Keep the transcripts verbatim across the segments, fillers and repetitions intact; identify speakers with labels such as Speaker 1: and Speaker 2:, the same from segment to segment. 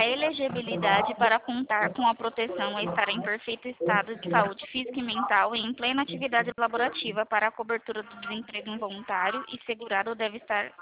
Speaker 1: a elegibilidade para contar com a proteção e estar em perfeito estado de saúde física e mental e em plena atividade laborativa para a cobertura do desemprego involuntário e segurado deve estar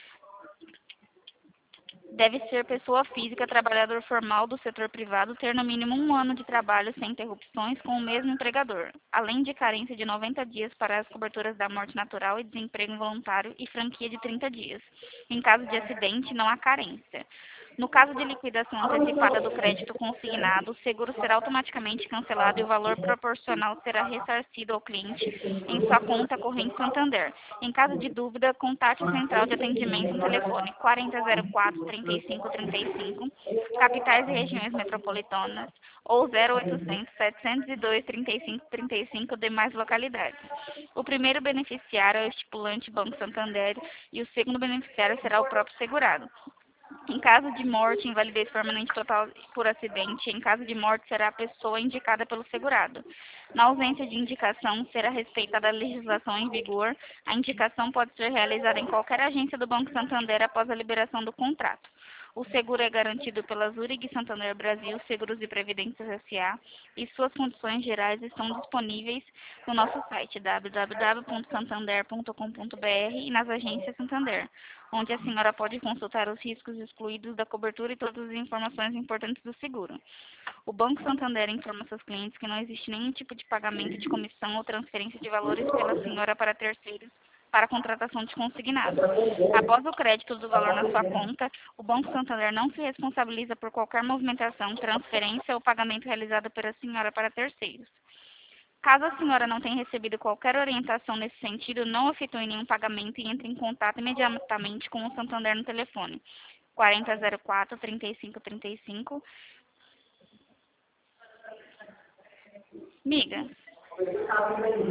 Speaker 1: deve ser pessoa física, trabalhador formal do setor privado, ter no mínimo um ano de trabalho sem interrupções com o mesmo empregador, além de carência de noventa dias para as coberturas da morte natural e desemprego involuntário e franquia de trinta dias. Em caso de acidente, não há carência. No caso de liquidação antecipada do crédito consignado, o seguro será automaticamente cancelado e o valor proporcional será ressarcido ao cliente em sua conta corrente Santander. Em caso de dúvida, contate a central de atendimento no telefone quatro zero zero quatro, trinta e cinco trinta e cinco, capitais e regiões metropolitanas, ou zero oitocentos, setecentos e dois, trinta e cinco trinta e cinco demais localidades. O primeiro beneficiário é o estipulante Banco Santander e o segundo beneficiário será o próprio segurado. Em caso de morte, invalidez permanente total por acidente, em caso de morte será a pessoa indicada pelo segurado. Na ausência de indicação, será respeitada a legislação em vigor. A indicação pode ser realizada em qualquer agência do Banco Santander após a liberação do contrato. O seguro é garantido pela Zurich Santander Brasil Seguros e Previdências S A e suas condições gerais estão disponíveis no nosso site w w w ponto santander ponto com ponto b r e nas agências Santander, onde a senhora pode consultar os riscos excluídos da cobertura e todas as informações importantes do seguro. O Banco Santander informa seus clientes que não existe nenhum tipo de pagamento de comissão ou transferência de valores pela senhora para terceiros para a contratação de consignado. Após o crédito do valor na sua conta, o Banco Santander não se responsabiliza por qualquer movimentação, transferência ou pagamento realizado pela senhora para terceiros. Caso a senhora não tenha recebido qualquer orientação nesse sentido, não efetue nenhum pagamento e entre em contato imediatamente com o Santander no telefone quatro zero zero quatro, trinta e cinco trinta e cinco. Miga.